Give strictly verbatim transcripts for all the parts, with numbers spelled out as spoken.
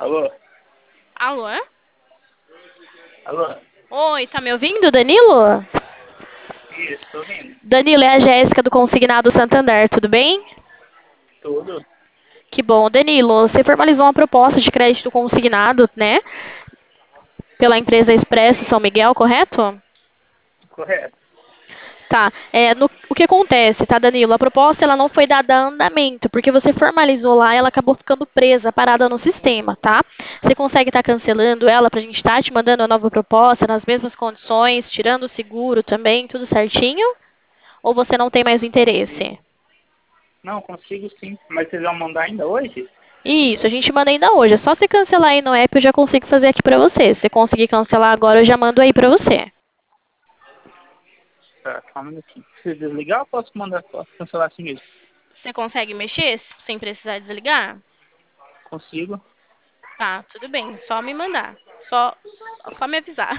Alô? Alô? Alô? Oi, tá me ouvindo, Danilo? Isso, tô ouvindo. Danilo, é a Jéssica do Consignado Santander, tudo bem? Tudo? Que bom. Danilo, você formalizou uma proposta de crédito consignado, né? Pela empresa Expresso São Miguel, correto? Correto. Tá. É, no- o que acontece, tá, Danilo? A proposta ela não foi dada a andamento, porque você formalizou lá e ela acabou ficando presa, parada no sistema, tá? Você consegue estar cancelando ela pra gente estar te mandando a nova proposta nas mesmas condições, tirando o seguro também, tudo certinho? Ou você não tem mais interesse? Não, consigo sim. Mas vocês vão mandar ainda hoje? Isso, a gente manda ainda hoje. É só você cancelar aí no app, eu já consigo fazer aqui pra você. Se você conseguir cancelar agora, eu já mando aí pra você. Tá, só um minutinho. Se desligar, eu posso mandar, posso cancelar assim mesmo. Você consegue mexer sem precisar desligar? Consigo. Tá, tudo bem. Só me mandar. Só, só me avisar.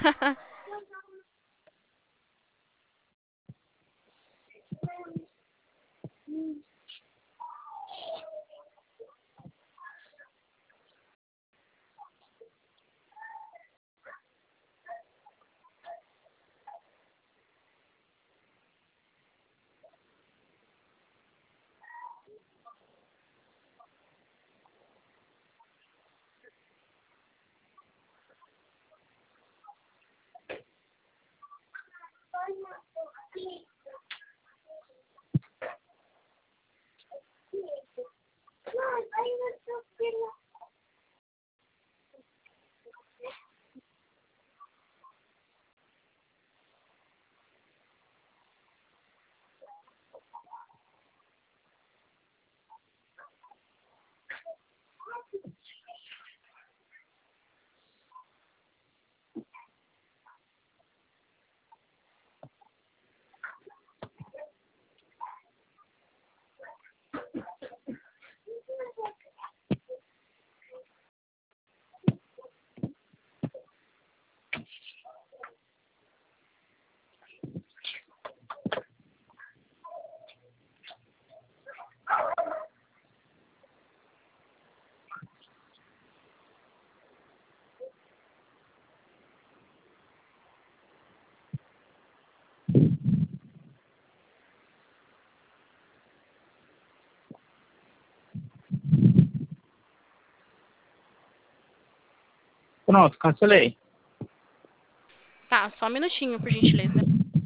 Pronto, cancelei. Tá, só um minutinho, por gentileza.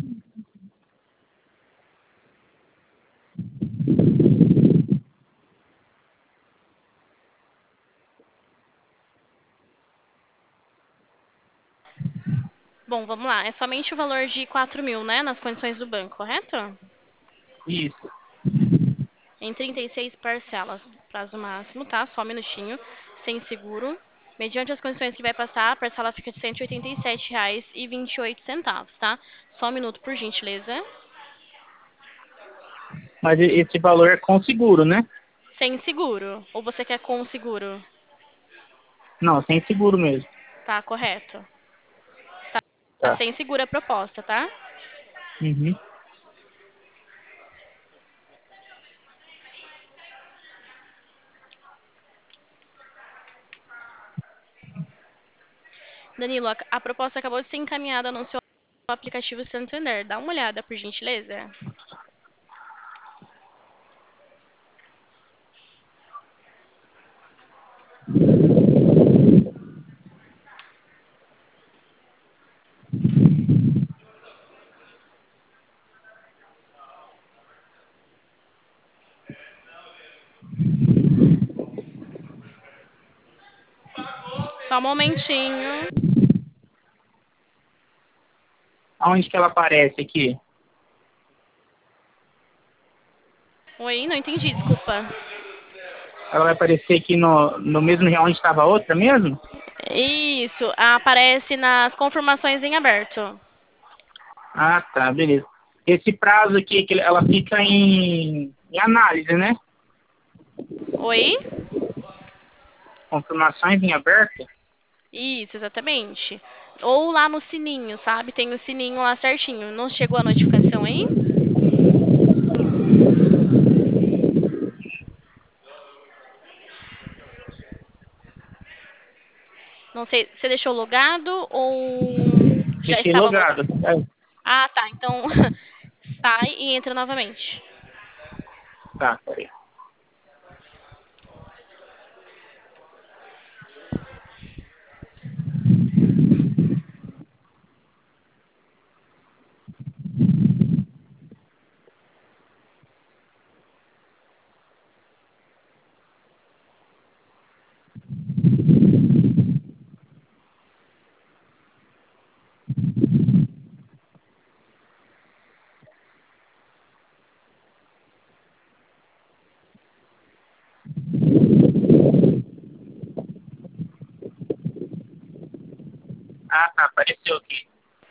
Bom, vamos lá. É somente o valor de quatro mil, né? Nas condições do banco, correto? Isso. Em trinta e seis parcelas. Prazo máximo, tá? Só um minutinho. Sem seguro. Mediante as condições que vai passar, a parcela fica de cento e oitenta e sete reais e vinte e oito centavos, tá? Só um minuto, por gentileza. Mas e- esse valor é com seguro, né? Sem seguro. Ou você quer com seguro? Não, sem seguro mesmo. Tá, correto. Tá Tá. sem seguro a proposta, tá? Uhum. Danilo, a, a proposta acabou de ser encaminhada no seu aplicativo Santander. Dá uma olhada, por gentileza. Só um momentinho. Aonde que ela aparece aqui? Oi, não entendi, desculpa. Ela vai aparecer aqui no, no mesmo onde estava a outra mesmo? Isso, aparece nas confirmações em aberto. Ah, tá, beleza. Esse prazo aqui, que ela fica em, em análise, né? Oi? Confirmações em aberto? Isso, exatamente. Ou lá no sininho, sabe? Tem o sininho lá certinho. Não chegou a notificação aí? Não sei, você deixou logado ou já Deixei estava logado? logado. É, Ah, tá. Então sai e entra novamente. tá, peraí. Ah, tá, apareceu aqui.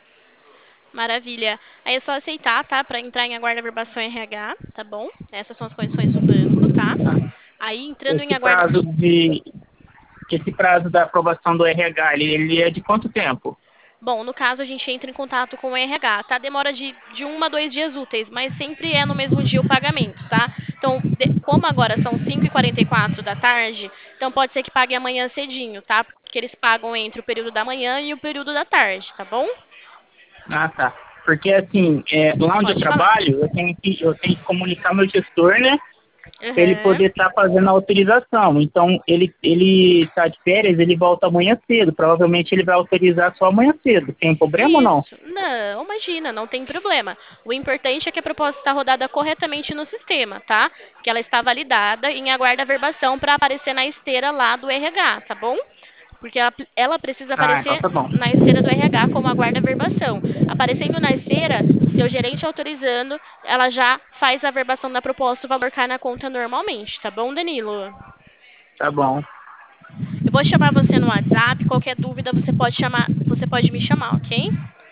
Maravilha. Aí é só aceitar, tá? Para entrar em aguarda verbação R H, tá bom? Essas são as condições do banco, tá? Aí entrando em Esse aguarda. prazo de. Esse prazo da aprovação do R H, ele, ele é de quanto tempo? Bom, no caso a gente entra em contato com o R H, tá? Demora de, de um a dois dias úteis, mas sempre é no mesmo dia o pagamento, tá? Então, de- como agora são cinco e quarenta e quatro da tarde, então pode ser que pague amanhã cedinho, tá? Porque eles pagam entre o período da manhã e o período da tarde, tá bom? Ah, tá. Porque assim, é, lá onde eu Pode falar. trabalho, eu tenho que, eu tenho que comunicar meu gestor, né? Para ele Aham. poder estar fazendo a autorização. Então, ele ele está de férias, ele volta amanhã cedo. Provavelmente ele vai autorizar só amanhã cedo. Tem problema ou não? Isso. Não, imagina, não tem problema. O importante é que a proposta está rodada corretamente no sistema, tá? Que ela está validada e em aguarda verbação para aparecer na esteira lá do R H, tá bom? Porque ela, ela precisa Ah, então aparecer tá bom. na esteira do R H como aguarda verbação. Aparecendo na esteira, seu gerente autorizando, ela já faz a verbação da proposta, o valor cai na conta normalmente, tá bom, Danilo? Tá bom. Eu vou chamar você no WhatsApp, qualquer dúvida você pode chamar, você pode me chamar, ok?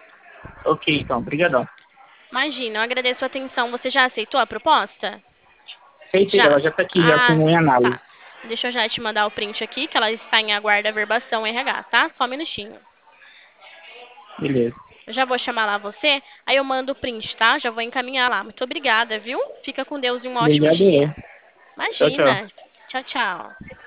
Ok, então. Obrigadão. Imagina, eu agradeço a atenção. Você já aceitou a proposta? Aceitei, ela Já. já tá aqui, já Ah, com em análise. tá. Deixa eu já te mandar o print aqui, que ela está em aguarda verbação R H, tá? Só um minutinho. Beleza. Eu já vou chamar lá você, aí eu mando o print, tá? Já vou encaminhar lá. Muito obrigada, viu? Fica com Deus e um ótimo Obrigado eu. dia. Tchau, tchau. Imagina. Tchau, tchau.